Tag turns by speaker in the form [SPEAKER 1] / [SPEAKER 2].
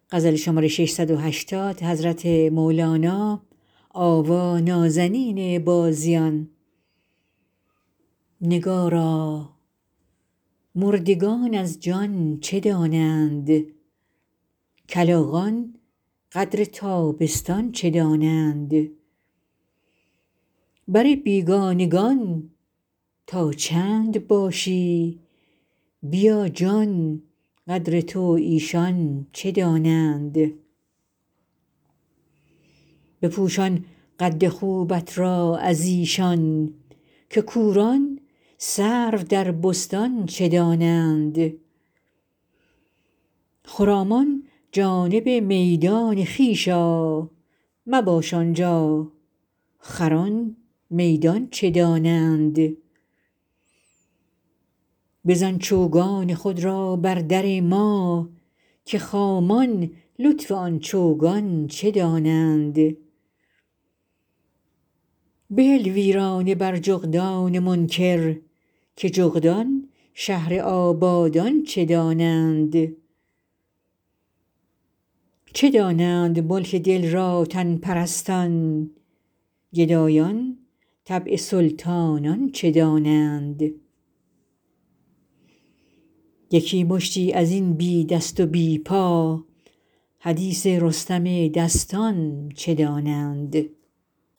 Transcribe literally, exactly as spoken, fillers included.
[SPEAKER 1] نگارا مردگان از جان چه دانند کلاغان قدر تابستان چه دانند بر بیگانگان تا چند باشی بیا جان قدر تو ایشان چه دانند بپوشان قد خوبت را از ایشان که کوران سرو در بستان چه دانند خرامان جانب میدان خویش آ مباش آن جا خران میدان چه دانند بزن چوگان خود را بر در ما که خامان لطف آن چوگان چه دانند بهل ویرانه بر جغدان منکر که جغدان شهر آبادان چه دانند چه دانند ملک دل را تن پرستان گدایان طبع سلطانان چه دانند یکی مشتی از این بی دست و بی پا حدیث رستم دستان چه دانند